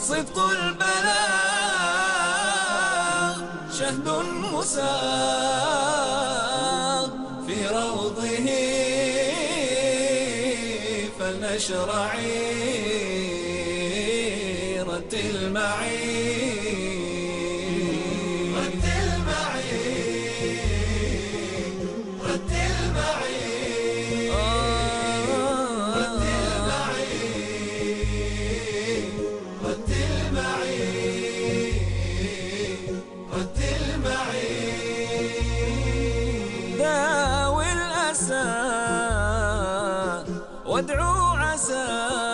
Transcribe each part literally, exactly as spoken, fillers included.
صدق البلاغ شهد مساغ في روضه فلنشرع رتل معي رتل معي رتل معي رتل معي رتل معي رتل معي داوي الأسى وادعو عسى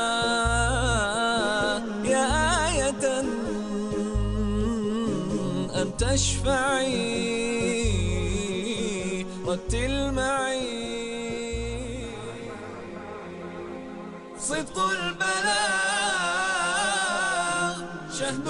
يا آية أن تشفعي رتل معي صدق البلاغ شهد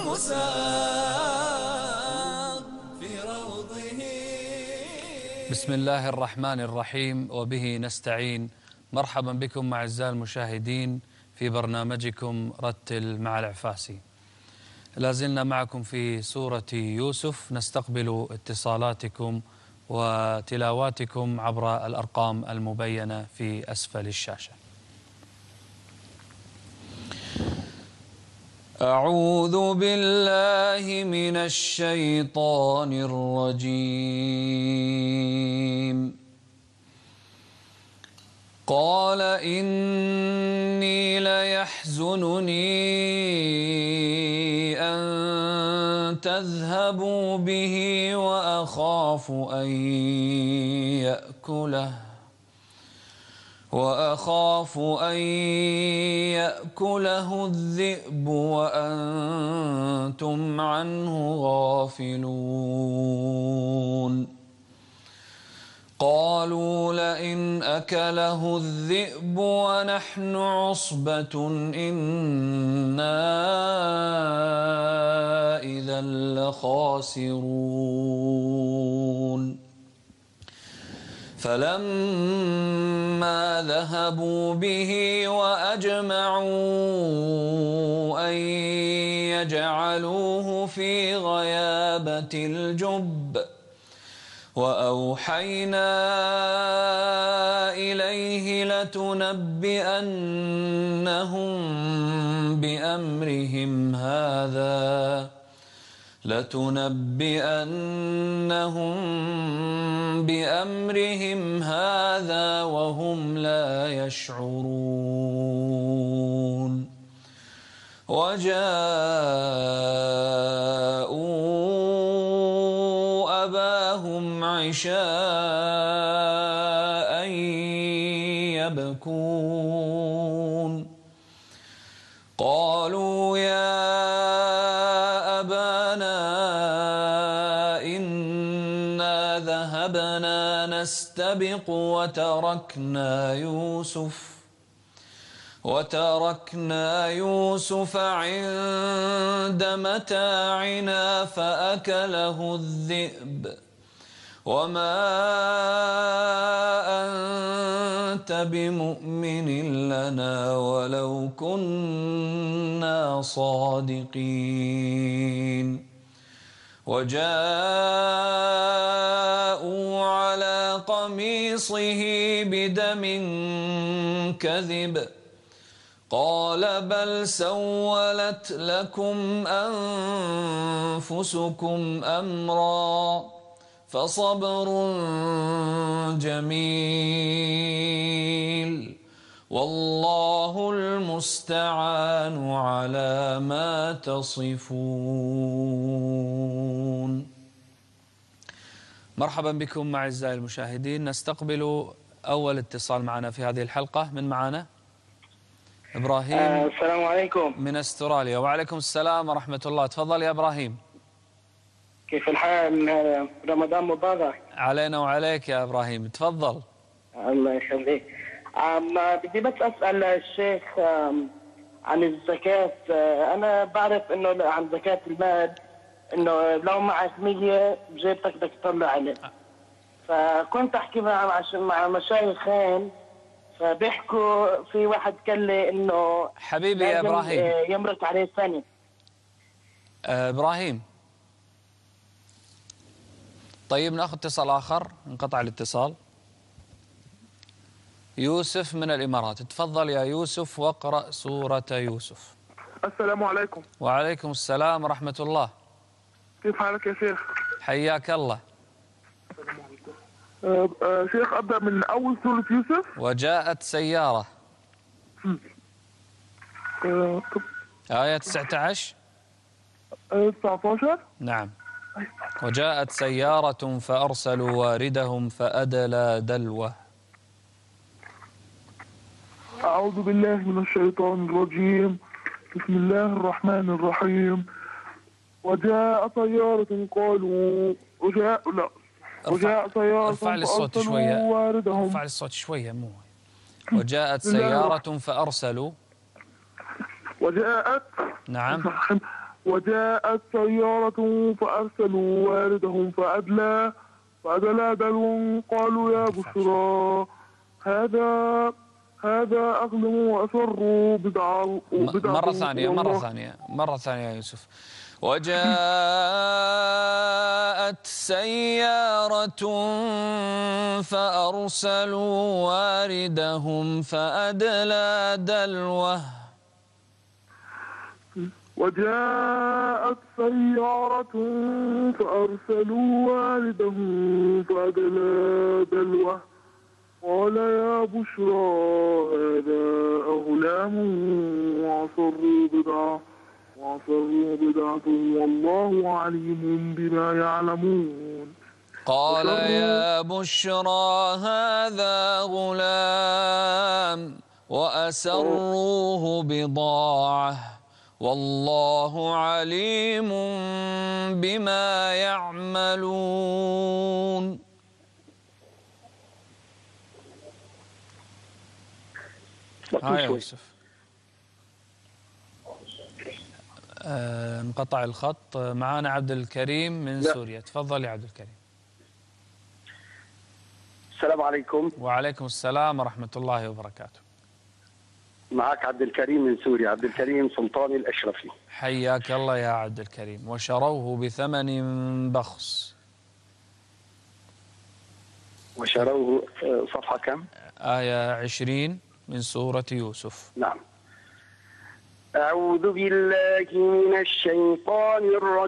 مساغ في روضه. بسم الله الرحمن الرحيم وبه نستعين. مرحبا بكم أعزائي المشاهدين في برنامجكم رتل مع العفاسي. لازلنا معكم في سورة يوسف، نستقبل اتصالاتكم وتلاواتكم عبر الأرقام المبينة في أسفل الشاشة. أعوذ بالله من الشيطان الرجيم. قال إني ليحزنني أن تذهبوا به وأخاف أن يأكله وأخاف أن يأكله الذئب وأنتم عنه غافلون. قالوا لئن أكله الذئب ونحن عصبة إنا إذا لخاسرون. فلما ذهبوا به وأجمعوا أن يجعلوه في غيابة الجب وأوحينا إليه لتنبئنهم بأمرهم هذا لتنبئنهم بأمرهم هذا وهم لا يشعرون. وجاءوا أباهم عشاء يبكون. قالوا يا أبانا إنا ذهبنا نستبق وتركنا يوسف وتركنا يوسف عند متاعنا فأكله الذئب وما أنت بمؤمن لنا ولو كنا صادقين. وجاءوا على قميصه بدم كذب قال بل سولت لكم أنفسكم أمرا فصبر جميل والله المستعان على ما تصفون. مرحبا بكم أعزائي المشاهدين. نستقبل أول اتصال معنا في هذه الحلقة. من معنا؟ إبراهيم. آه السلام عليكم. من أستراليا. وعليكم السلام ورحمة الله. تفضل يا إبراهيم. كيف الحال؟ رمضان مبارك علينا وعليك يا إبراهيم. تفضل. الله يخليك. بدي بس أسأل الشيخ عن الزكاة. أنا بعرف إنه عن زكاة المال إنه لو معك مية بجيبتك بدك تطلع عليه. فكنت أحكي مع مع مشايخين فبيحكوا في واحد قال لي إنه حبيبي يا إبراهيم يمرق عليه سنة. آه إبراهيم. طيب نأخذ اتصال آخر، انقطع الاتصال. يوسف من الإمارات، تفضل يا يوسف واقرأ سورة يوسف. السلام عليكم. وعليكم السلام ورحمة الله. كيف حالك يا شيخ؟ حياك الله. آه آه شيخ، أبدأ من أول سورة يوسف. وجاءت سيارة. آه آية تسعة عشر. آه تسعة عشر. نعم. وجاءت سيارة فأرسلوا واردهم فأدلى دلوه. أعوذ بالله من الشيطان الرجيم. بسم الله الرحمن الرحيم. وجاء سيارة قالوا وجاء لا وجاء سيارة ارفع لي الصوت شوية. واردهم. ارفع لي الصوت شوية مو. وجاءت سيارة فأرسلوا. وجاءت. نعم. وجاءت سيارة فأرسلوا واردهم فأدلى فأدلى دلو قالوا يا بشرى هذا هذا أغلم وأسروا بدعا مرة ثانية مرة ثانية مرة ثانية يا يوسف. وجاءت سيارة فأرسلوا واردهم فأدلى دلوه. وجاءت سيارة فأرسلوا واردهم فأدلى دلوه قال يا بشرى هذا أغلام وأصروا بدعة وأصروا بدعة والله عليم بما يعلمون. قال يا بشرى هذا غلام وأسروه بضاعة والله عليم بما يعملون. هاي يوسف. آه انقطع الخط. معانا عبد الكريم من لا. سوريا، تفضل يا عبد الكريم. السلام عليكم. وعليكم السلام ورحمة الله وبركاته. معك عبد الكريم من سوريا، عبد الكريم سلطاني الأشرفي. حياك الله يا عبد الكريم. وشروه بثمن بخس. وشروه صفحة كم؟ آية عشرين من سورة يوسف. نعم. أعوذ بالله من الشيطان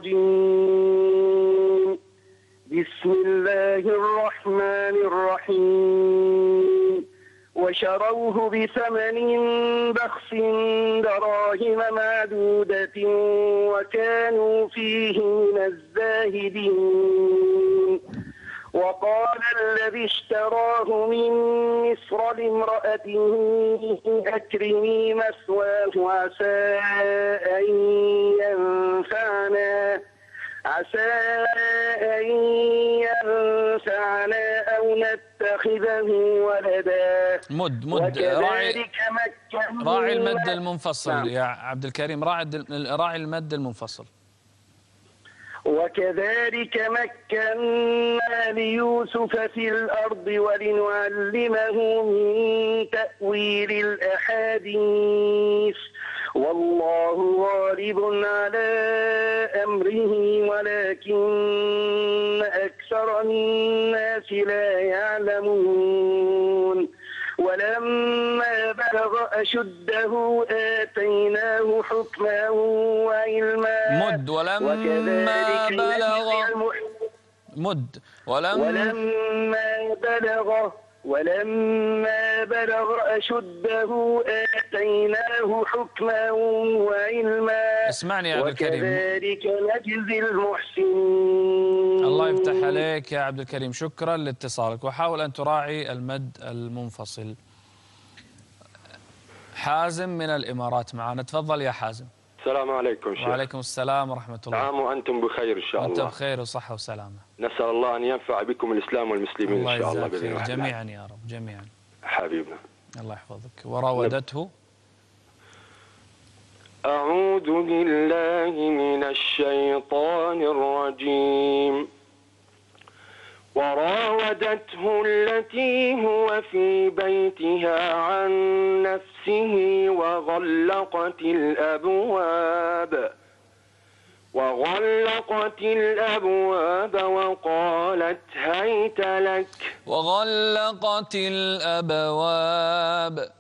الرجيم. بسم الله الرحمن الرحيم. وشروه بثمن بخس دراهم معدودة وكانوا فيه من الزاهدين. وقال الذي اشتراه من مصر لامرأته أكرمي مثواه عسى أن ينفعنا عسى أن ينفعنا أو نتخذه ولدا. مد مد راعي راعي المد المنفصل. نعم. يا عبد الكريم راعي راعي المد المنفصل. وكذلك مكنا ليوسف في الأرض ولنعلمه من تأويل الأحاديث والله غالب على أمره ولكن أكثر الناس لا يعلمون. ولما بلغ أشده آتيناه حكما وعلما. مد ولما بلغ مد ولما ولما بلغ ولما بلغ أشده آتيناه حكما وعلما. اسمعني يا عبد الكريم. وكذلك نجزي المحسنين. الله يفتح عليك يا عبد الكريم، شكرا لاتصالك، وحاول أن تراعي المد المنفصل. حازم من الإمارات معنا، تفضل يا حازم. السلام عليكم شيخ. وعليكم السلام ورحمة الله. عام وأنتم بخير إن شاء الله. وأنتم بخير وصحة وسلامة. نسأل الله أن ينفع بكم الإسلام والمسلمين الله إن شاء الله بإذن الله. جميعا يا رب جميعا. حبيبنا. الله يحفظك. وراودته. أعوذ بالله من الشيطان الرجيم. وراودته التي هو في بيتها عن نفسه وغلقت الأبواب وغلقت الأبواب وقالت هيت لك وغلقت الأبواب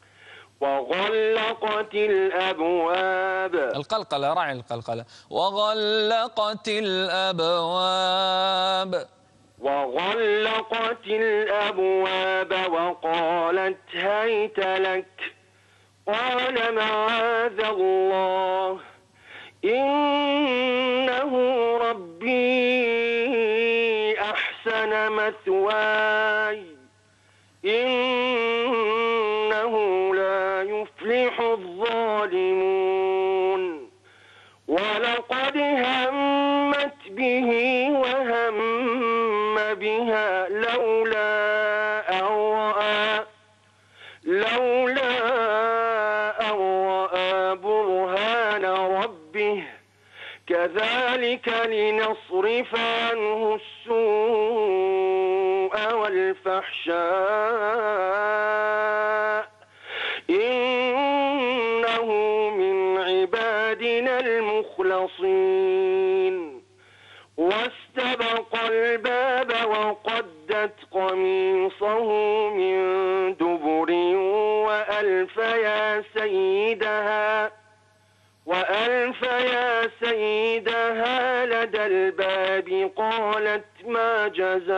وغلقت الأبواب القلقلة، راعي القلقلة. وغلقت الأبواب وغلقت الأبواب وقالت هيت لك قال معاذ الله إنه ربي أحسن مثواي إنه لا يفلح الظالمون ولقد همت به وهم بها لولا أن رأى لولا أن رأى برهان ربه كذلك لنصرف عنه السوء والفحشاء إنه من عبادنا المخلصين واستبق الباب وقدت قميصه من دبر وألف يا سيدها وألف يا سيدها لدى الباب قالت ما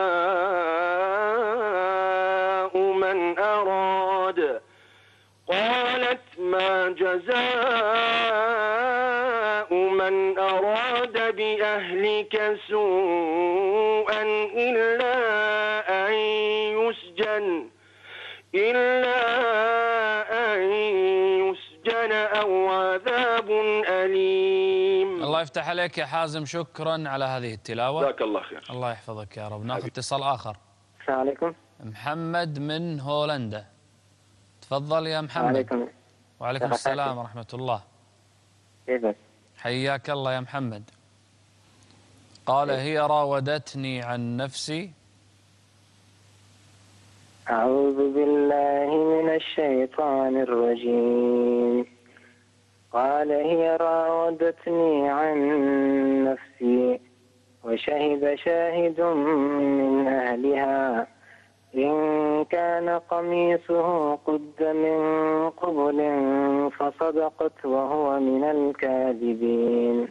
جزاء من أراد قالت ما جزاء من أراد بأهلك سوءا إلا أن يسجن إلا أن يسجن أو عذاب أليم. الله يفتح عليك يا حازم، شكرا على هذه التلاوة. جزاك الله خير. الله يحفظك يا رب. ناخذ اتصال آخر. السلام عليكم. محمد من هولندا، تفضل يا محمد. عليكم. وعليكم السلام ورحمة الله. كيفك؟ حياك الله يا محمد. قال هي راودتني عن نفسي. أعوذ بالله من الشيطان الرجيم. قال هي راودتني عن نفسي وشهد شاهد من أهلها إن كان قميصه قد من قبل فصدقت وهو من الكاذبين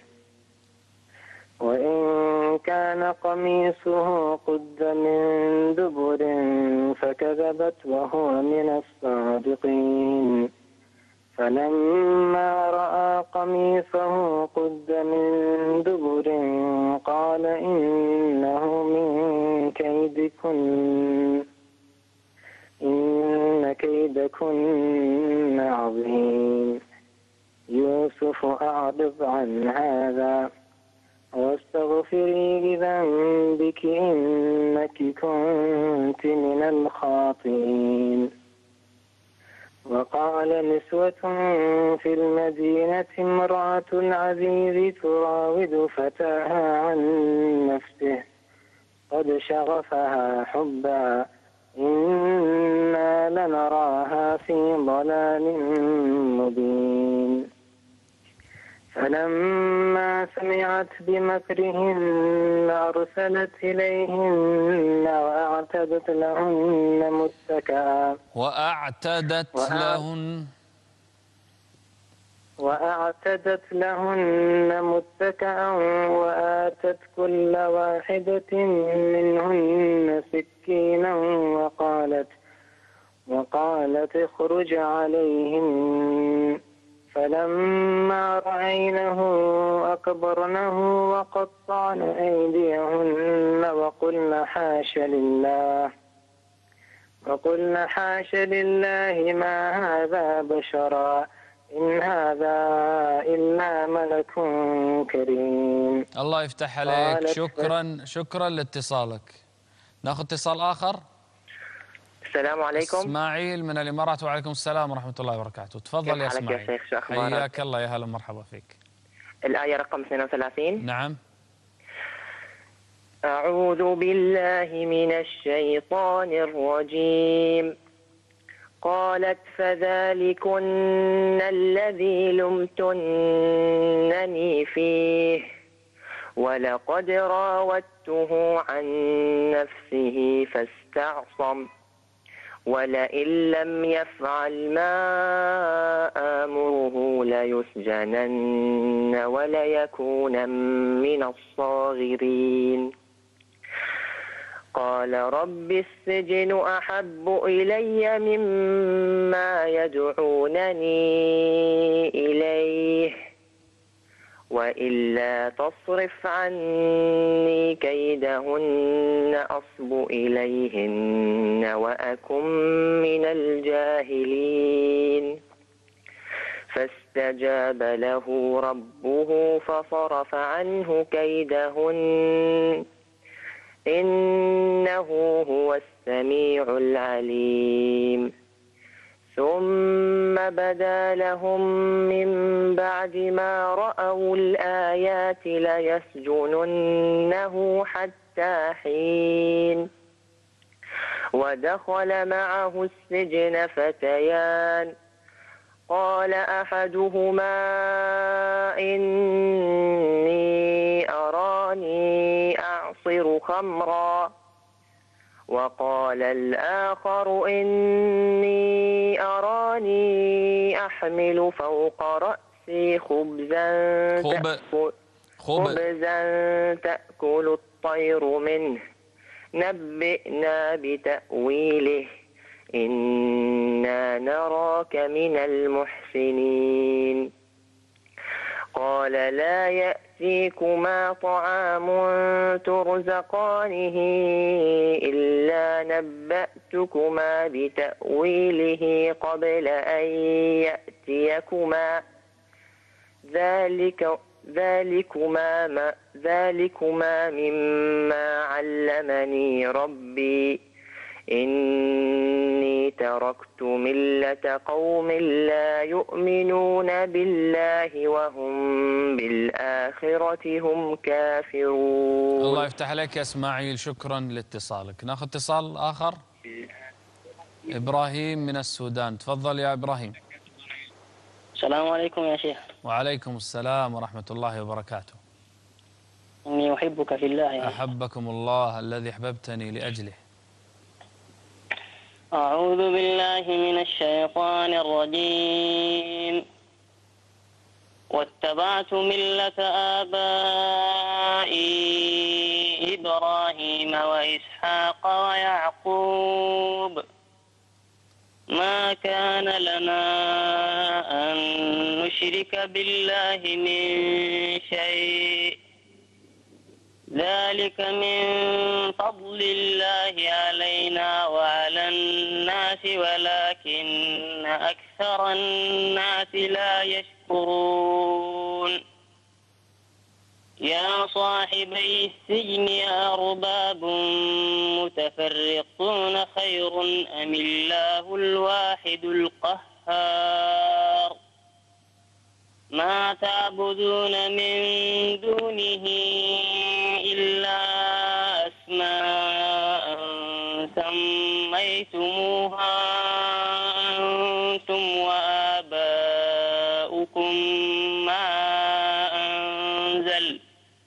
وإن كان قميصه قد من دبر فكذبت وهو من الصادقين فلما رأى قميصه قد من دبر قال إنه من كيدكن إن كيدكن عظيم يوسف أعرض عن هذا واستغفري لذنبك إنك كنت من الخاطئين. وقال نسوة في المدينة امرأة العزيز تراود فتاها عن نفسه قد شغفها حبا إنا لنراها في ضلال مبين. فلما سمعت بمكرهن أرسلت إليهن وأعتدت لهن متكئا وأعتدت لهن وأعتدت لهن متكئا وآتت كل واحدة منهن سكينا وقالت وقالت اخرج عليهم فلما رأينه أكبرنه وقطعن أيديهن وقلن حاش لله وقلن حاش لله ما هذا بشرا إن هذا إلا ملك كريم. الله يفتح عليك. شكرا شكرا لاتصالك. ناخذ اتصال آخر. السلام عليكم. اسماعيل من الإمارات. وعليكم السلام ورحمة الله وبركاته. تفضل يا اسماعيل. يا شيخ، شو أخبارك؟ حياك الله، يا هلا ومرحبا فيك. الآية رقم اثنين وثلاثين. نعم. أعوذ بالله من الشيطان الرجيم. قالت فذلكن الذي لمتنني فيه ولقد راودته عن نفسه فاستعصم ولئن لم يفعل ما آمره ليسجنن وليكون من الصاغرين. قال رب السجن أحب إلي مما يدعونني إليه وإلا تصرف عني كيدهن أصب إليهن وأكن من الجاهلين. فاستجاب له ربه فصرف عنه كيدهن إنه هو السميع العليم. ثم بدا لهم من بعد ما رأوا الآيات ليسجننه حتى حين. ودخل معه السجن فتيان قال أحدهما إني أراني أعصر خمرا وقال الآخر إني أراني أحمل فوق رأسي خبزا خب... تأكل, خب... خبزا تأكل الطير منه نبئنا بتأويله إنا نراك من المحسنين. قال لا يأتيكما طعام ترزقانه إلا نبأتكما بتأويله قبل أن يأتيكما ذلك ذلكما ما ذلكما مما علمني ربي إني تركت ملة قوم لا يؤمنون بالله وهم بالآخرة هم كافرون. الله يفتح عليك يا إسماعيل، شكرا لاتصالك. ناخذ اتصال آخر. إبراهيم من السودان، تفضل يا إبراهيم. السلام عليكم يا شيخ. وعليكم السلام ورحمة الله وبركاته. إني أحبك في الله يا أحبكم الله الذي أحببتني لأجله. أعوذ بالله من الشيطان الرجيم. واتبعت ملة آبائي إبراهيم وإسحاق ويعقوب ما كان لنا أن نشرك بالله من شيء ذلك من فضل الله علينا وعلى الناس ولكن أكثر الناس لا يشكرون. يا صاحبي السجن أرباب متفرقون خير أم الله الواحد القهار ما تعبدون من دونه إلا أسماء سميتموها أنتم وآباؤكم ما أنزل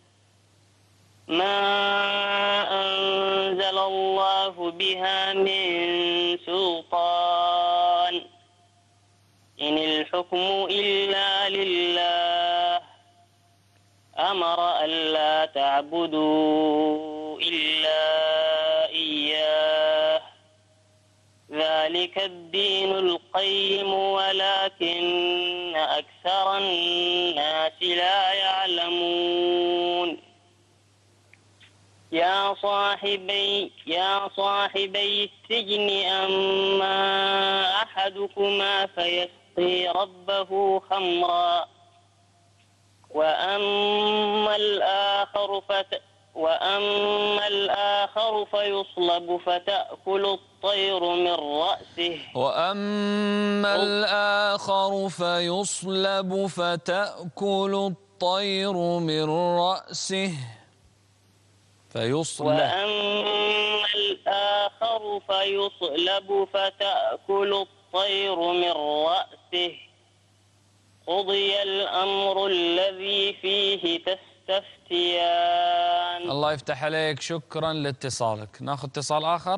ما أنزل الله بها من سلطان إن الحكم إلا لله أمر ألا تعبدوا إلا إياه ذلك الدين القيم ولكن أكثر الناس لا يعلمون. يا صاحبي يا صاحبي السجن أما أحدكما فيسقي ربه خمرا وأما الآخر فت وأما الآخر فيصلب فتأكل الطير من رأسه وأما الآخر فيصلب فتأكل الطير من رأسه فيصلب. وأما الآخر فيصلب فتأكل الطير من رأسه قضي الأمر الذي فيه تستفتيان. الله يفتح عليك، شكرا لاتصالك. ناخذ اتصال آخر.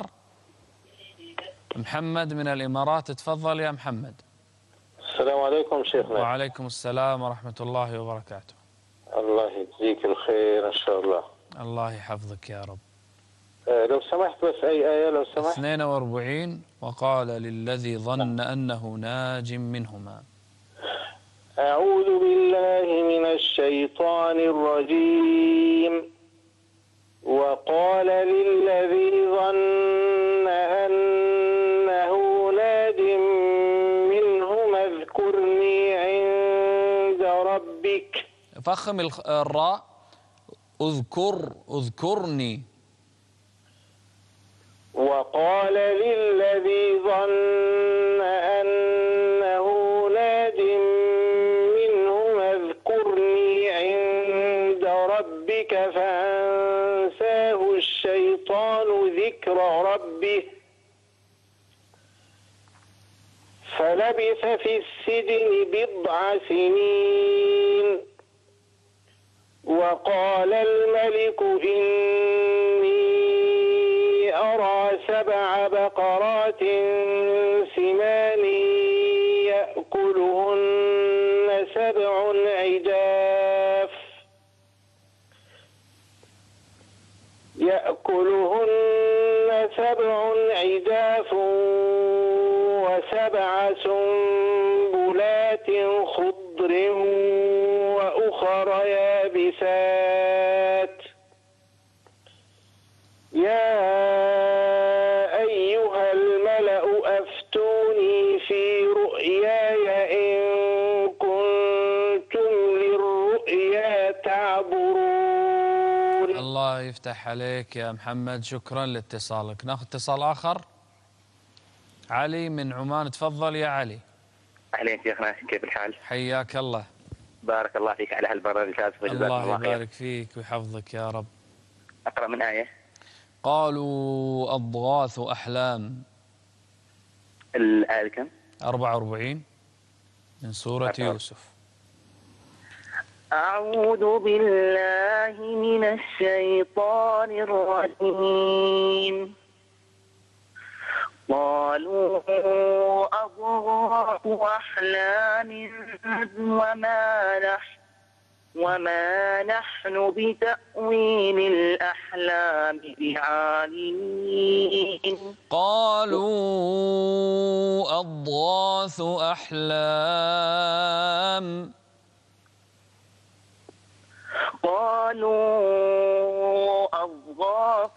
محمد من الإمارات، تفضل يا محمد. السلام عليكم شيخنا. وعليكم السلام ورحمة الله وبركاته. الله يجزيك الخير إن شاء الله. الله يحفظك يا رب. آه لو سمحت بس أي آية لو سمحت. اثنين وأربعين. وقال للذي ظن أنه ناج منهما. أعوذ بالله من الشيطان الرجيم. وقال للذي ظن أنه ناج منهما اذكرني عند ربك. فخم الراء. اذكر اذكرني. وقال للذي ظن أنه ناج منهما اذكرني عند ربك فأنساه الشيطان ذكر ربه فلبث في السجن بضع سنين. وقال الملك إني أرى سبع بقرات سمان يأكلهن سبع عجاف يأكلهن سبع عجاف وسبع سنبلات خضر وأخر يابسات. يا أيها الملأ أفتوني في رؤياي إن كنتم للرؤيا تعبرون. الله يفتح عليك يا محمد، شكرا لاتصالك. ناخذ اتصال آخر. علي من عمان، تفضل يا علي. أهلين شيخنا، كيف الحال؟ حياك الله. بارك الله فيك على هالبرنامج الشاذ. الله يبارك فيك ويحفظك يا رب. أقرأ من آية. قالوا أضغاث أحلام. الآية كم؟ أربعة وأربعين من سورة أكبر. يوسف. أعوذ بالله من الشيطان الرجيم. قالوا أضغاث أحلام وما نحن وما نحن بتأويل الأحلام بعالمين. قالوا أضغاث أحلام. قالوا أضغاث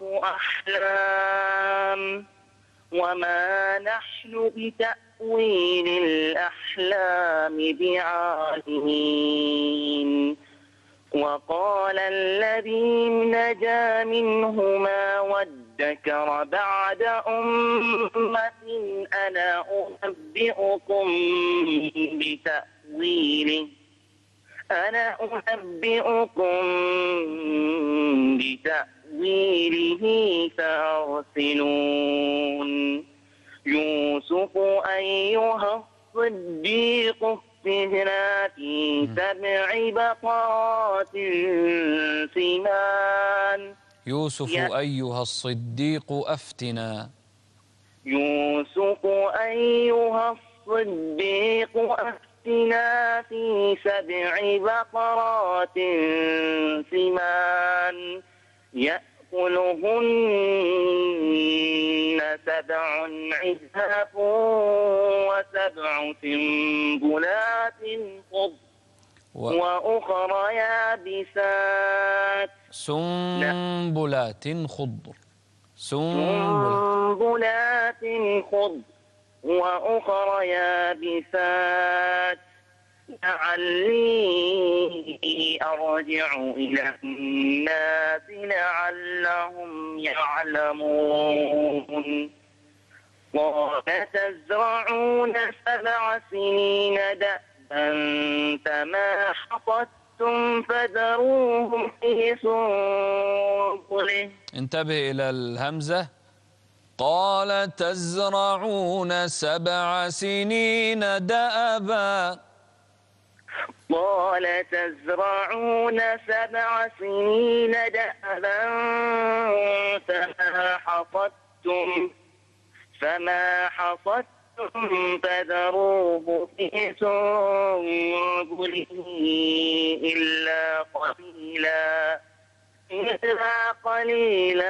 أحلام وما نحن بتأويل الأحلام بعالمين. وقال الذي نجا منهما وادكر بعد أمة أنا أنبئكم بتأويله أنا أنبئكم بتأويله فأرسلون. يوسف أيها الصديق افتنا في سبع بقرات سمان. يوسف أيها الصديق أفتنا. يوسف أيها الصديق أفتنا في سبع بقرات سمان يأكلهن سبع عجاف وسبع سنبلات خضر وأخر يابسات. سنبلات خضر. سنبلات خضر وأخر يابسات. لعلي أرجع إلى الناس لعلهم يعلمون. قال تزرعون سبع سنين دأبا فما حصدتم حصدتم فذروهم في سنبله. انتبه إلى الهمزة. قال تزرعون سبع سنين دأبا. قال تزرعون سبع سنين دأبا فما حصدتم فما حصدتم فذروه في سنبله إلا قليلا إلا قليلا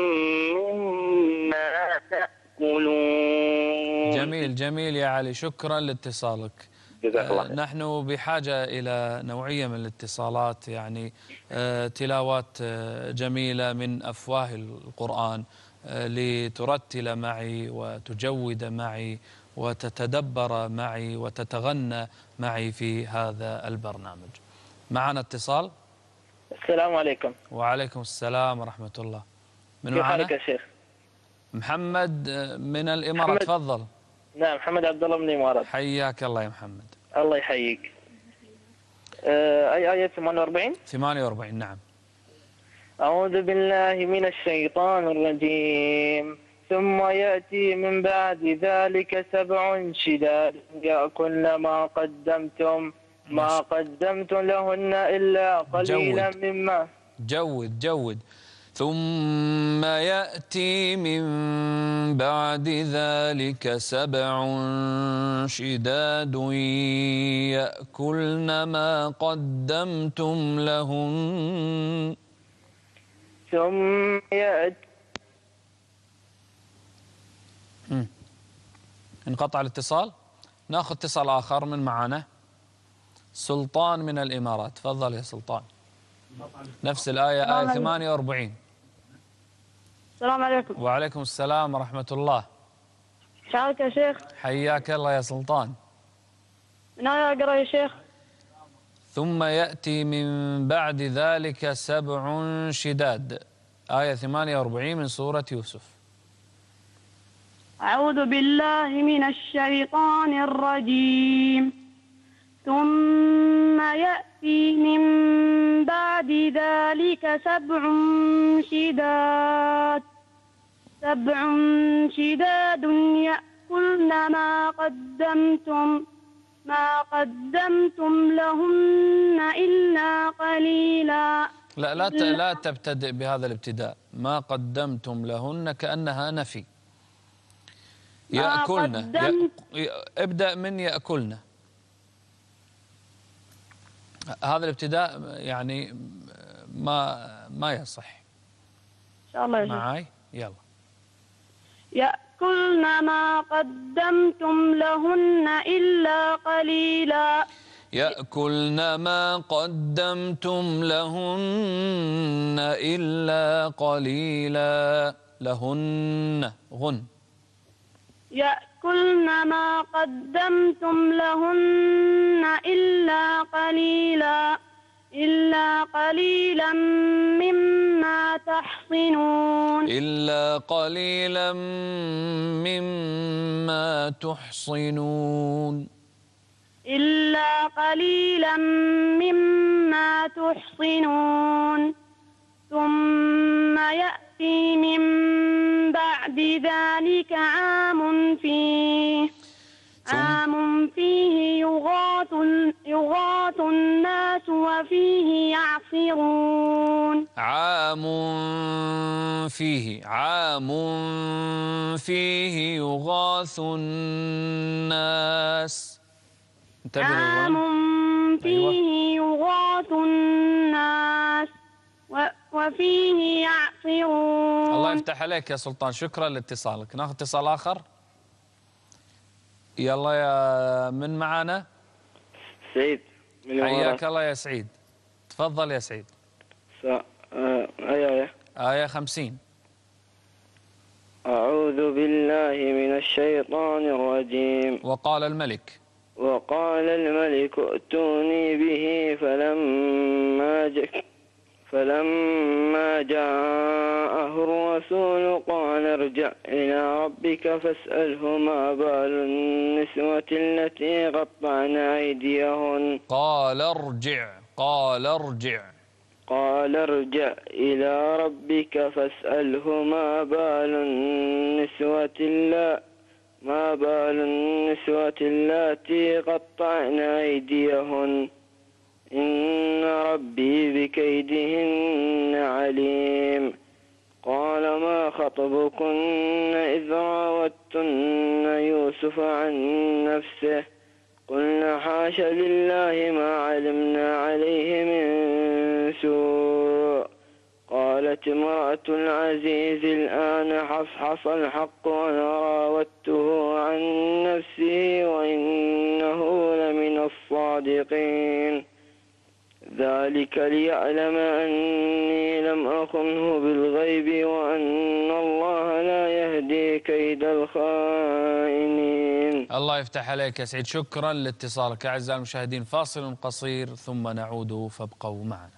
مما تأكلون. جميل جميل يا علي، شكرا لاتصالك. جزاك الله آه خير. نحن بحاجة إلى نوعية من الاتصالات، يعني آه تلاوات آه جميلة من أفواه القرآن آه لترتل معي وتجود معي وتتدبر معي وتتغنى معي في هذا البرنامج. معنا اتصال. السلام عليكم. وعليكم السلام ورحمة الله. من كيف معنا؟ حالك يا شيخ؟ محمد من الإمارات، تفضل. نعم، محمد عبد الله من الإمارات. حياك الله يا محمد. الله يحييك. آه، أي آية ثمانية وأربعين؟ ثمانية وأربعين نعم. أعوذ بالله من الشيطان الرجيم. ثم يأتي من بعد ذلك سبع شداد يأكلن ما قدمتم ما قدمتم لهن إلا قليلا جود. مما جود جود. ثم يأتي من بعد ذلك سبع شداد يأكلن ما قدمتم لهن. ثم يأتي انقطع الاتصال. ناخذ اتصال آخر من معنا. سلطان من الإمارات، تفضل يا سلطان. نفس الآية، آية ثمانية وأربعين. السلام عليكم. وعليكم السلام ورحمة الله. شعرك يا شيخ؟ حياك الله يا سلطان. من آية أقرأ يا شيخ؟ ثم يأتي من بعد ذلك سبع شداد، آية ثمانية وأربعين من سورة يوسف. أعوذ بالله من الشيطان الرجيم. ثم يأتي من بعد ذلك سبع شداد سبع شداد يأكلن ما قدمتم ما قدمتم لهن إلا قليلا. لا لا لا تبتدئ بهذا الابتداء. ما قدمتم لهن كأنها نفي. يأكلن. يأ... ابدأ من يأكلن. هذا الابتداء يعني ما ما يصح. إن شاء الله يا شيخ. معاي يلا. يأكلن ما قدمتم لهن إلا قليلا. يأكلن ما قدمتم لهن إلا قليلا. لهن غن. يأكلن ما قدمتم لهن إلا قليلا إلا قليلا مما تحصنون. إلا قليلا مما تحصنون. إلا قليلا مما تحصنون. ثم يأتي من بعد ذلك عام فيه عام فيه يغاث يغاث الناس وفيه يعصرون. عام فيه عام فيه يغاث الناس. عام فيه يغاث الناس وفيه يعصرون. الله يفتح عليك يا سلطان، شكرا لاتصالك. ناخذ اتصال آخر. يلا يا من معنا. سعيد من حياك الله يا سعيد، تفضل يا سعيد. آية آية آية خمسين. أعوذ بالله من الشيطان الرجيم. وقال الملك وقال الملك ائتوني به فلما جاء فلما جاءه الرسول قال ارجع إلى ربك فاسأله ما بال النسوة التي قطعن أيديهن. قال ارجع قال ارجع قال ارجع إلى ربك فاسأله ما بال النسوة اللا ما بال النسوة اللاتي قطعن أيديهن إن ربي بكيدهن عليم. قال ما خطبكن إذ راوتن يوسف عن نفسه قلنا حاش لله ما علمنا عليه من سوء. قالت امرأة العزيز الآن حصحص الحق وأنا راودته عن نفسه وإنه لمن الصادقين. ذلك ليعلم أني لم أخنه بالغيب وأن الله لا يهدي كيد الخائنين. الله يفتح عليك يا سعيد، شكرا لاتصالك. أعزائي المشاهدين فاصل قصير ثم نعود فابقوا معنا.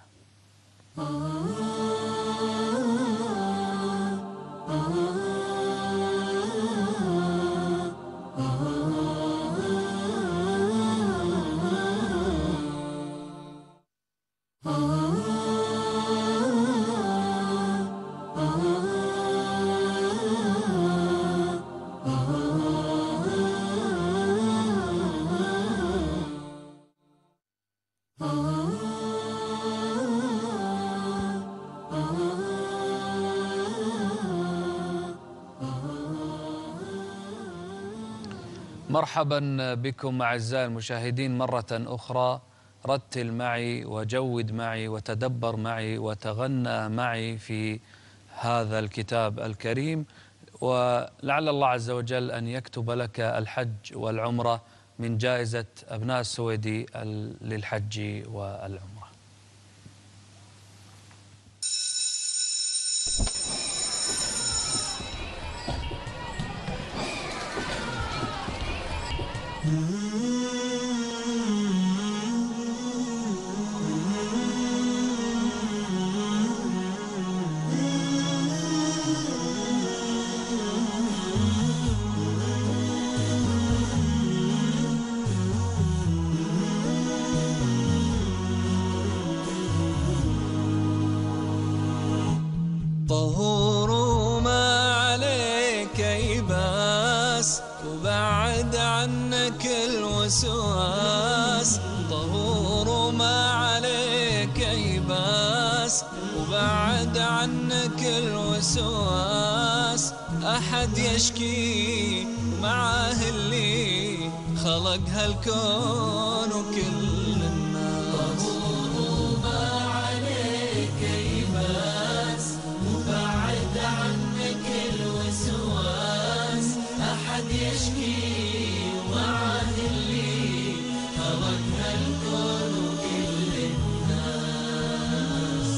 مرحبا بكم أعزائي المشاهدين مرة أخرى. رتل معي وجود معي وتدبر معي وتغنى معي في هذا الكتاب الكريم، ولعل الله عز وجل أن يكتب لك الحج والعمرة من جائزة أبناء السويدي للحج والعمرة. طهور ما عليك يباس وبعد عنك الوسواس. طهور ما عليك يباس وبعد عنك الوسواس. أحد يشكي معاه اللي خلق هالكون وكل الناس. طهور ما عليك يباس وبعد عنك الوسواس. أحد يشكي معاه اللي خلق هالكون وكل الناس.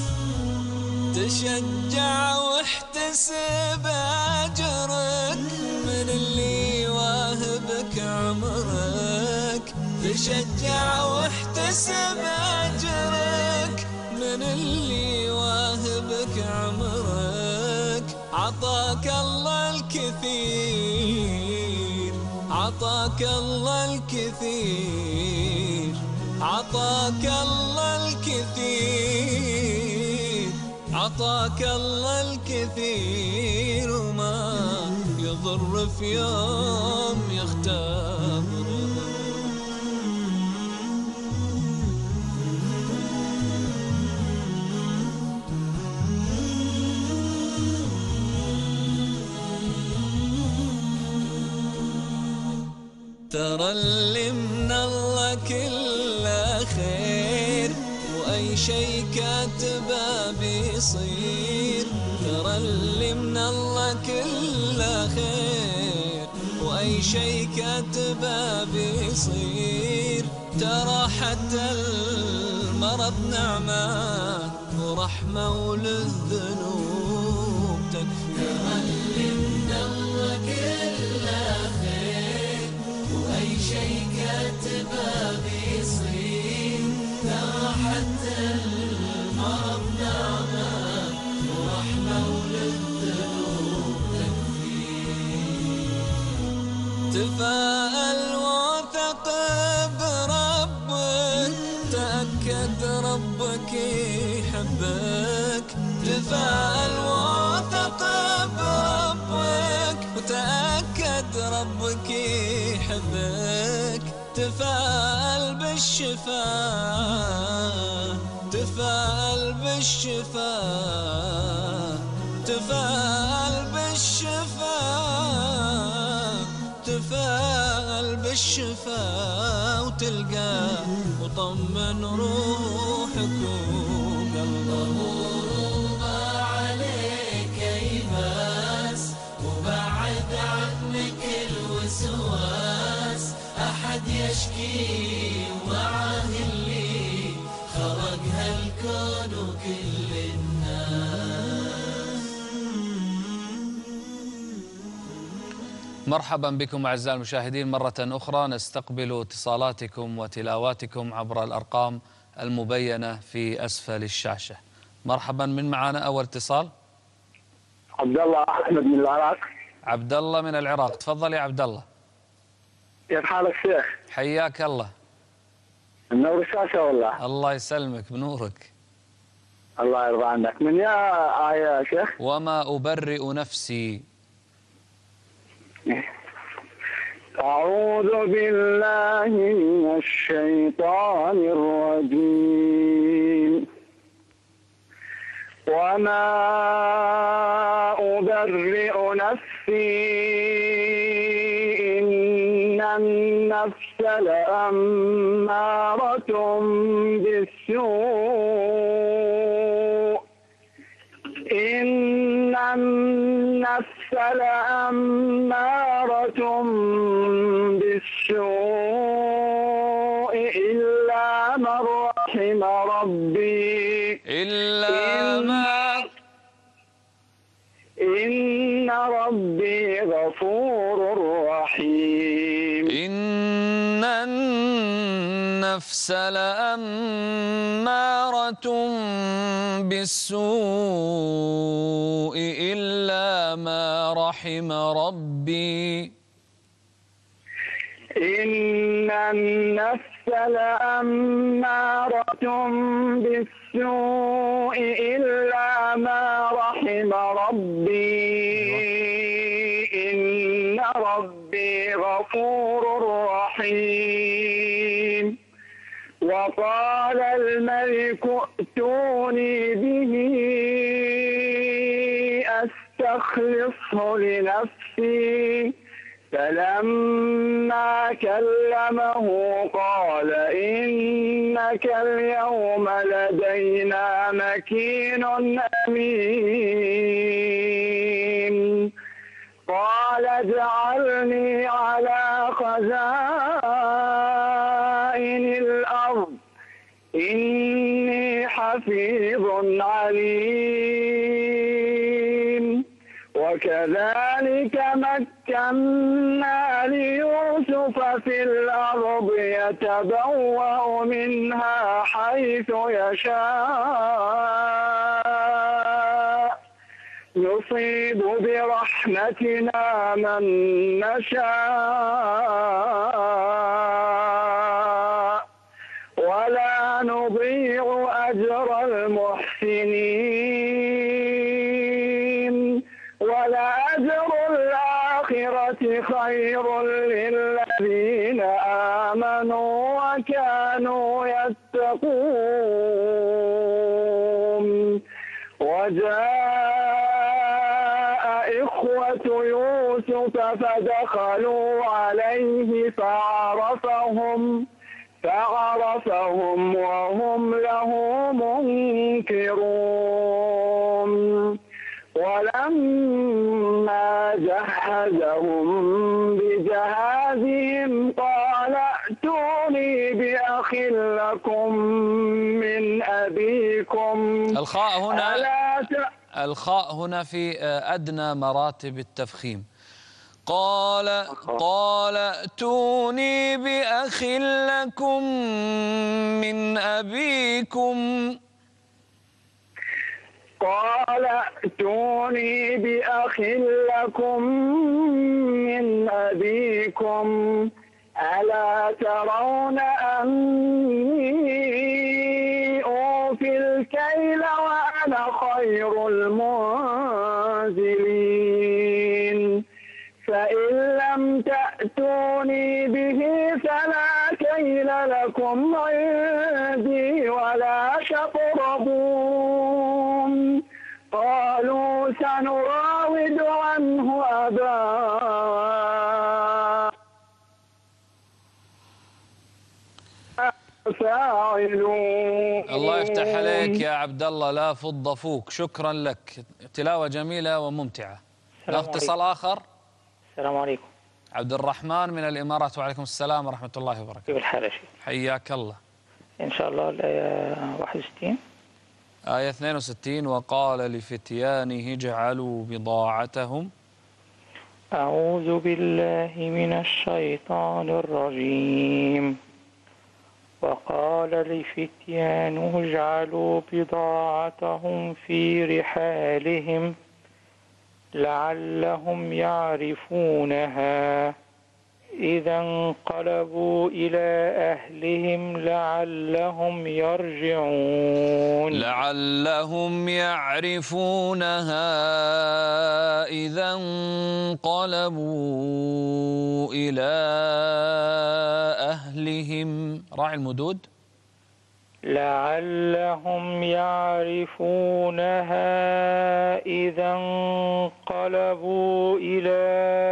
تشجع واحتسب أجرك من اللي واهبك عمرك. تشجع واحتسب أجرك من اللي واهبك عمرك. عطاك الله الكثير عطاك الله الكثير عطاك الله الكثير عطاك الله الكثير وما يضر في يوم يختبر. ترى اللي من الله كله خير وأي شي كاتبه بيصير. ترى اللي من الله كله خير وأي شي كاتبه بيصير. ترى حتى المرض نعمة ورحمة وللذنوب تكفي. ترى اللي من الله كله خير وأي شي كاتبه بيصير. ترى حتى المرض نعمة ورحمة وللذنوب تكفي. تفاءل وثق بربك تأكد رب تفاءل وثق بربك وتأكد ربك يحبك. تفاءل بالشفاء تفاءل بالشفاء تفاءل بالشفاء تفاءل بالشفاء وتلقى وطمن روحك وقلبك. ما عليك يباس وبعد عنك الوسواس. أحد يشكي ومعه اللي خلق هالكون وكل الناس. مرحبا بكم أعزائي المشاهدين مرة أخرى. نستقبل اتصالاتكم وتلاواتكم عبر الأرقام المبينة في أسفل الشاشة. مرحبا، من معنا أول اتصال؟ عبد الله أحمد من العراق. عبد الله من العراق، تفضل يا عبد الله. كيف حالك شيخ؟ حياك الله. منور الشاشة والله. الله يسلمك بنورك. الله يرضى عنك. من يا آية يا شيخ؟ وما أبرئ نفسي. أعوذ بالله من الشيطان الرجيم. وما أبرئ نفسي إن النفس لأمارة بالسوء إن النفس لأمارة بالسوء إلا من رحم ربي إلا ما إن ربي غفور رحيم. إن النفس لأمارة بالسوء إلا ما رحم ربي. إن النفس لأمارة بالسوء إلا ما رحم ربي إن ربي غفور رحيم. وقال الملك ائتوني به أستخلصه لنفسي. فلما كلمه قال إنك اليوم لدينا مكين أمين. قال اجعلني على خزائن الأرض إني حفيظ عليم. وكذلك مكنا ليوسف في الأرض يتبوأ منها حيث يشاء نصيب برحمتنا من نشاء ولا نضيع أجر المحسنين. ولأجر الآخرة خير للذين آمنوا وكانوا يتقون. وجاء إخوة يوسف فدخلوا عليه فعرفهم فعرفهم وهم له منكرون. ولما جهزهم بجهازهم قال ائتوني بأخ لكم من أبيكم. الخاء هنا ألا ت... الخاء هنا في أدنى مراتب التفخيم. قال قال ائتوني بأخ لكم من أبيكم. قال ائتوني بأخ لكم من أبيكم ألا ترون أني أوفي الكيل وأنا وأنا خير المنزلين فإن لم تأتوني به فلا كيل لكم عندي ولا تقربون قالوا سنراود عنه أباه فاعلون. الله يفتح عليك يا عبد الله، لا فض فوق، شكرا لك، تلاوة جميلة وممتعة. ناخذ اتصال آخر. السلام عليكم. عبد الرحمن من الإمارات. وعليكم السلام ورحمة الله وبركاته. كيف الحال يا شيخ؟ حياك الله. إن شاء الله الآية واحد وستين. آية اثنين وستين. وقال لفتيانه اجعلوا بضاعتهم. أعوذ بالله من الشيطان الرجيم. وقال لفتيانه اجعلوا بضاعتهم في رحالهم لعلهم يعرفونها إذا انقلبوا إلى أهلهم لعلهم يرجعون. لعلهم يعرفونها إذا انقلبوا إلى أهلهم. راعي المدود. لعلهم يعرفونها إذا انقلبوا إلى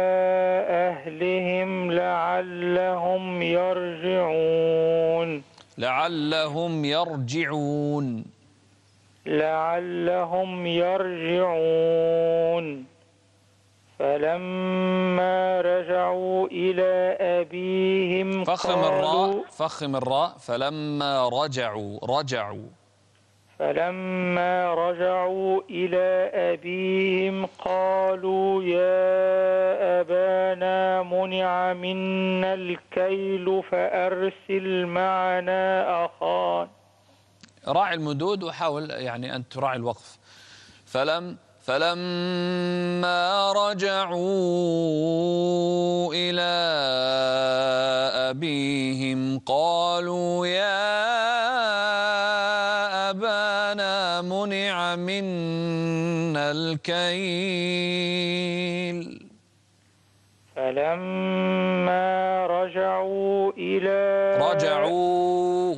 أهلهم لعلهم يرجعون. لعلهم يرجعون. لعلهم يرجعون. فلما رجعوا إلى أبيهم فخم الراء فخم الراء فلما رجعوا رجعوا فلما رجعوا إلى أبيهم قالوا يا أبانا منع منا الكيل فأرسل معنا أخانا. راعي المدود وحاول يعني أن تراعي الوقف. فلم فلما رجعوا إلى أبيهم قالوا يا أبانا منع منا الكيل. فلما رجعوا إلى رجعوا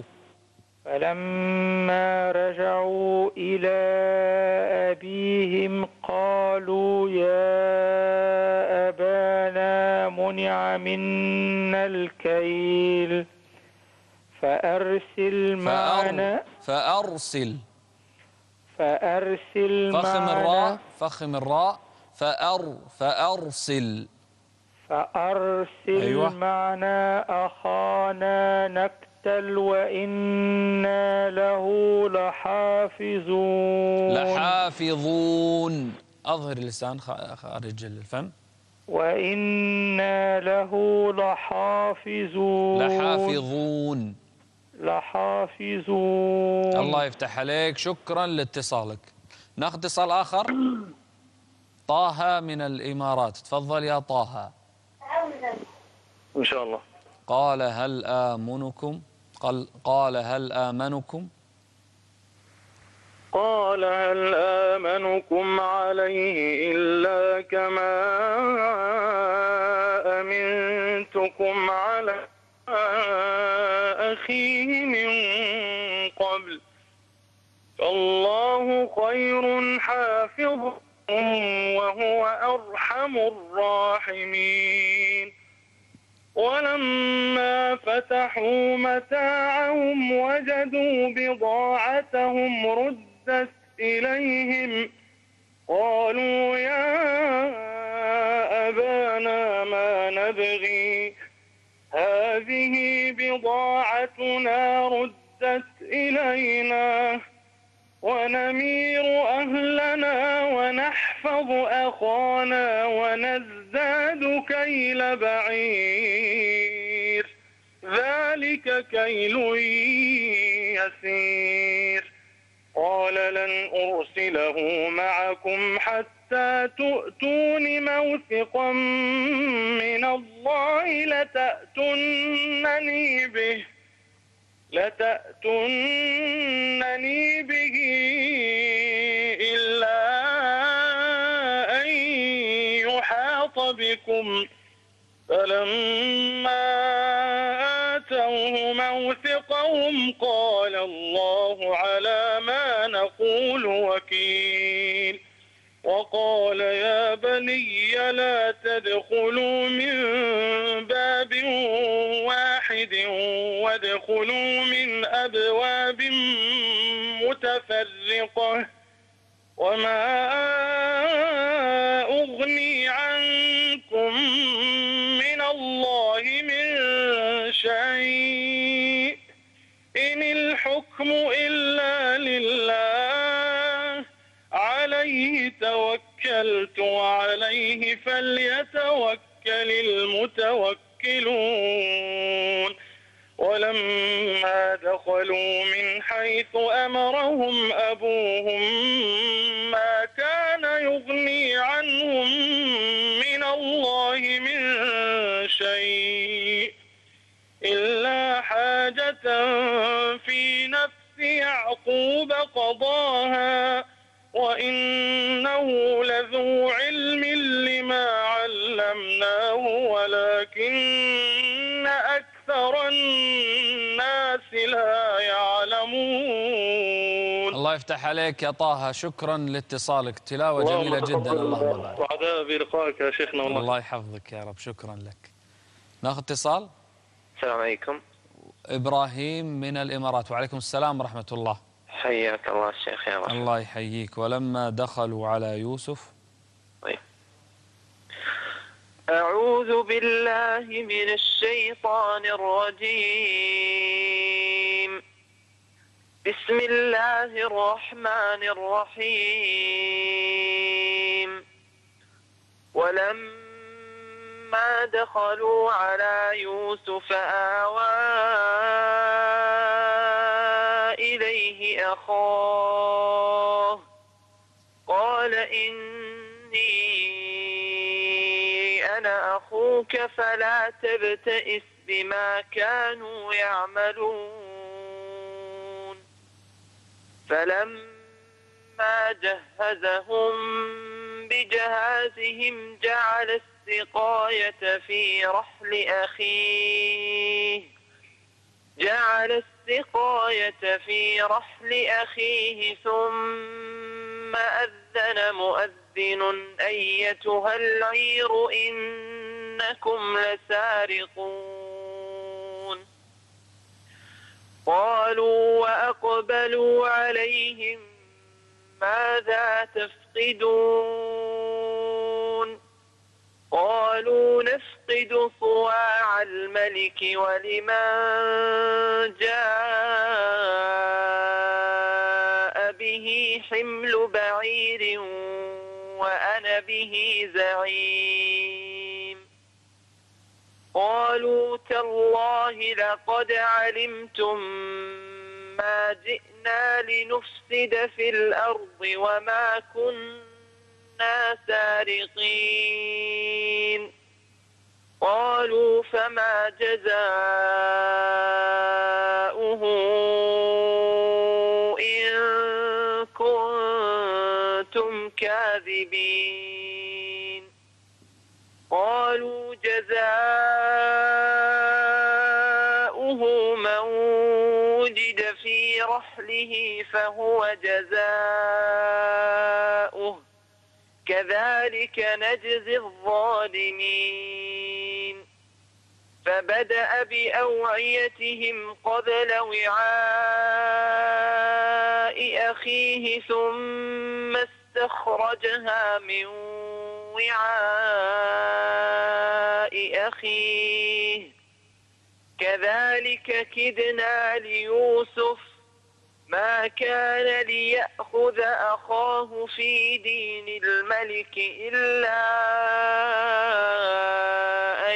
فلما رجعوا إلى أبيهم قالوا يا أبانا منع منا الكيل فأرسل معنا فأرسل فأرسل فخم معنا الراء فخم الراء فأر فأرسل فأرسل أيوة. معنا أخانا نكتل وإنا له لحافظون. لحافظون. أظهر اللسان خارج الفم. وإنا له لحافظون. لحافظون لحافظون. الله يفتح عليك، شكرا لاتصالك. ناخذ اتصال آخر. طه من الإمارات. تفضل يا طه. إن شاء الله. قال هل آمنكم قال, قال هل آمنكم قال هل آمنكم عليه إلا كما أمنتكم على أخيه من قبل فالله خير حافظ وهو أرحم الراحمين. ولما فتحوا متاعهم وجدوا بضاعتهم ردت إليهم قالوا يا أبانا ما نبغي هذه بضاعتنا ردت إلينا ونمير أهلنا ونحفظ أخانا ونزداد كيل بعير ذلك كيل يسير. قال لن أرسله معكم حتى تؤتون موثقا من الله لتأتونني به لتأتونني به فلما آتوه موثقهم قال الله على ما نقول وكيل وقال يا بني لا تدخلوا من باب واحد وادخلوا من أبواب متفرقة وما أغني عنكم من الله من شيء إن الحكم إلا لله عليه توكلت وعليه فليتوكل المتوكلون ولما دخلوا من حيث أمرهم أبوهم ما كان يغني عنهم من الله من شيء إلا حاجة في نفس يعقوب قضاها وإنه لذو علم لما علمناه ولكن أكثر الناس لا يعلمون. الله يفتح عليك يا طه، شكرا لاتصالك، تلاوة جميلة جدا. اللهم بارك. وعدا بلقائك يا شيخنا والله. الله يحفظك يا رب، شكرا لك. ناخذ اتصال. السلام عليكم. إبراهيم من الإمارات. وعليكم السلام ورحمة الله. حياك الله الشيخ يا مرحبا. الله يحييك. ولما دخلوا على يوسف. طيب. أعوذ بالله من الشيطان الرجيم. بسم الله الرحمن الرحيم. ولما دخلوا على يوسف آوى إليه أخاه قال إني أنا أخوك فلا تبتئس بما كانوا يعملون. فلما جهزهم بجهازهم جعل السقاية في رحل أخيه جعل السقاية في رحل أخيه ثم أذن مؤذن أيتها العير إنكم لسارقون. قالوا وأقبلوا عليهم ماذا تفقدون؟ قالوا نفقد صواع الملك ولمن جاء به حمل بعير وأنا به زعيم. قالوا تالله لقد علمتم ما جئنا لنفسد في الأرض وما كنا سارقين. قالوا فما جزاؤه إن كنتم كاذبين. قالوا جزاؤه من وجد في رحله فهو جزاؤه كذلك نجزي الظالمين. فبدأ بأوعيتهم قبل وعاء أخيه ثم استخرجها من وعاء أخيه كذلك كدنا ليوسف ما كان ليأخذ أخاه في دين الملك إلا أن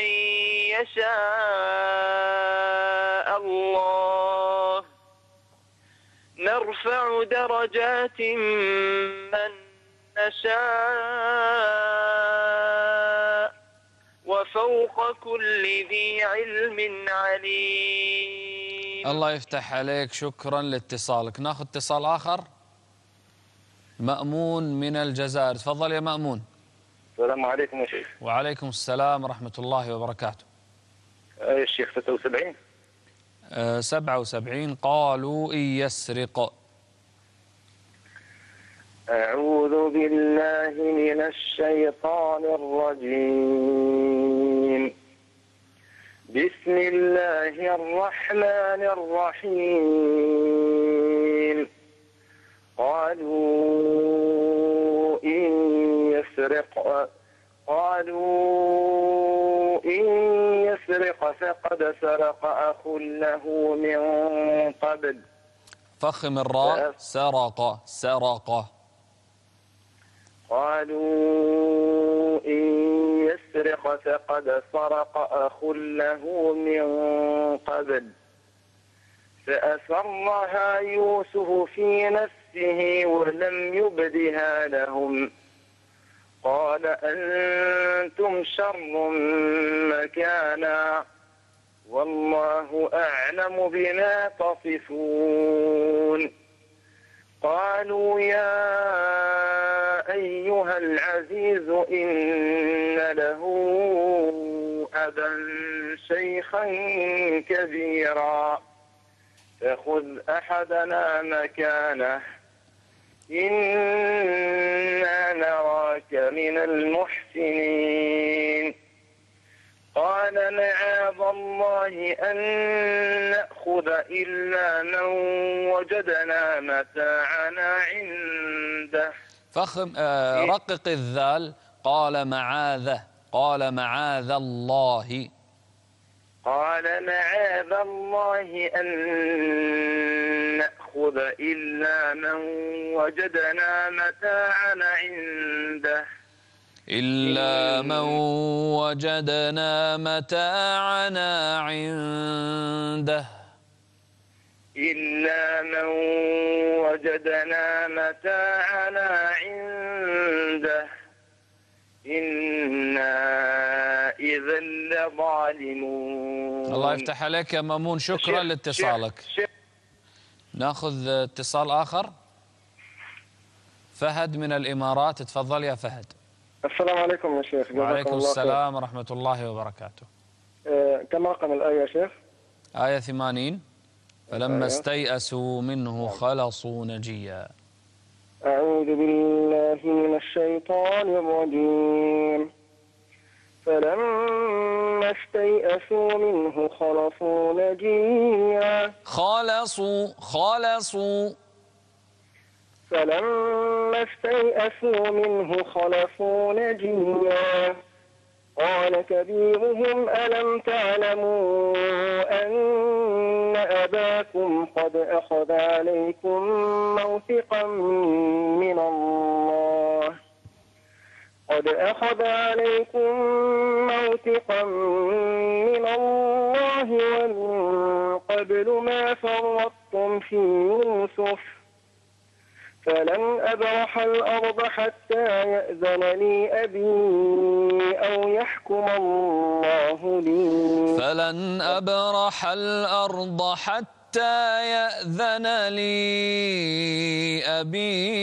يشاء الله نرفع درجات من نشاء وفوق كل ذي علم عليم. الله يفتح عليك، شكرا لاتصالك. ناخذ اتصال آخر. مأمون من الجزائر، تفضل يا مأمون. السلام عليكم يا شيخ. وعليكم السلام ورحمة الله وبركاته. آية الشيخ ستة وسبعين. أه سبعة وسبعين. قالوا إن يسرق. أعوذ بالله من الشيطان الرجيم. بسم الله الرحمن الرحيم. قالوا إن يسرق قالوا إن يسرق فقد سرق أخ له من قبل. فخم الراء. سرق سرق. قالوا إن يسرق فقد سرق أخ له من قبل فأسرها يوسف في نفسه ولم يبدها لهم قال أنتم شر مكانا والله أعلم بما تصفون. قالوا يا أيها العزيز إن له أبا شيخا كبيرا فخذ أحدنا مكانه إنا نراك من المحسنين. قال معاذ الله أن نأخذ إلا من وجدنا متاعنا عنده. فخم آه رقق الذال. قال معاذ. قال معاذ الله. قال معاذ الله أن نأخذ إلا من وجدنا متاعنا عنده إلا من وجدنا متاعنا عنده إلا من وجدنا متاعنا عنده إنا إذا لظالمون. الله يفتح عليك يا مامون. شكرا لاتصالك. ناخذ اتصال آخر. فهد من الإمارات. تفضل يا فهد. السلام عليكم يا شيخ. وعليكم السلام ورحمة الله وبركاته. أه كم رقم الآية يا شيخ؟ آية ثمانين. فلما استيأسوا منه خلصوا نجيا. أعوذ بالله من الشيطان الرجيم. فلما استيأسوا منه خلصوا نجيا. خلصوا خلصوا فلما استيأسوا منه خلصوا نجيا. قال كبيرهم ألم تعلموا أن أباكم قد أخذ عليكم موثقا من الله قد أخذ عليكم موثقا من الله ومن قبل ما فرطتم في يوسف فلن أبرح الأرض حتى يأذن لي أبي أو يحكم الله لي فلن أبرح الأرض حتى يأذن لي أبي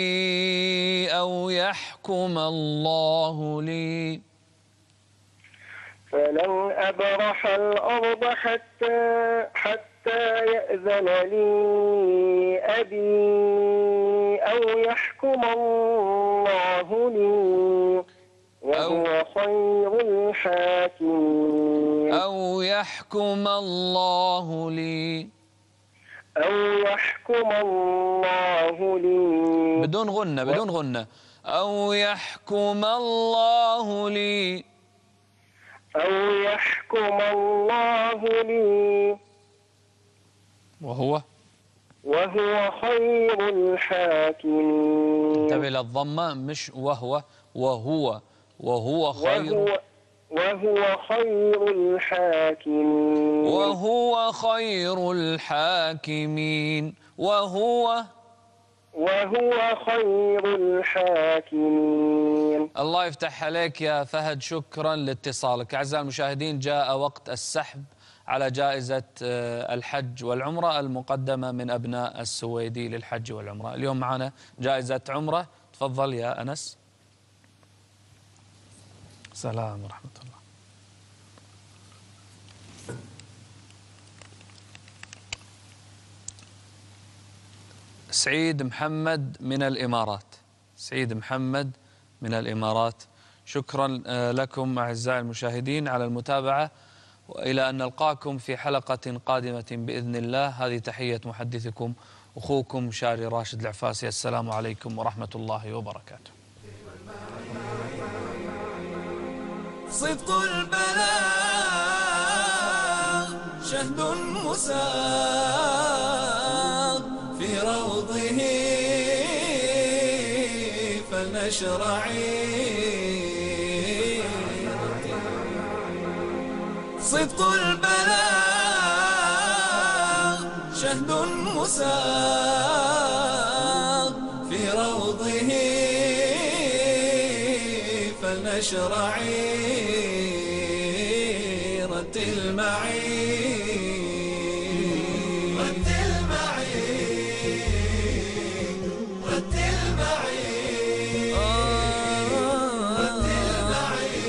أو يحكم الله لي فلن أبرح الأرض حتى حتى يأذن لي أبي أو يحكم الله لي وهو خير الحاكمين. أو يحكم الله لي أو يحكم الله لي بدون غنة بدون غنة. أو يحكم الله لي أو يحكم الله لي وهو وهو خير الحاكمين. انتبه للضمة مش وهو وهو وهو خير وهو, وهو خير الحاكمين. وهو خير الحاكمين. وهو وهو خير الحاكمين. الله يفتح عليك يا فهد. شكرا لاتصالك. أعزائي المشاهدين جاء وقت السحب على جائزة الحج والعمرة المقدمة من أبناء السويدي للحج والعمرة. اليوم معنا جائزة عمرة. تفضل يا أنس. السلام ورحمة الله. سعيد محمد من الإمارات. سعيد محمد من الإمارات، شكرا لكم أعزائي المشاهدين على المتابعة، وإلى أن نلقاكم في حلقة قادمة بإذن الله. هذه تحية محدثكم أخوكم شاري راشد العفاسي. السلام عليكم ورحمة الله وبركاته. صدق البلاغ شهد مساغ في روضه فلنشرعي. صدق البلاغ شهد مساغ في روضه فلنشرعي. رتل معي رتل معي رتل معي رتل معي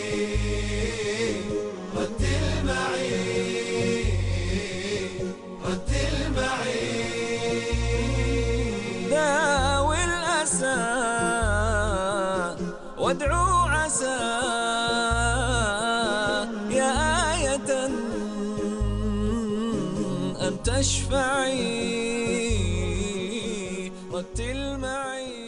رتل معي رتل معي. داوي الأسى وادعو عسى يا آية أن تشفعي. رتل معي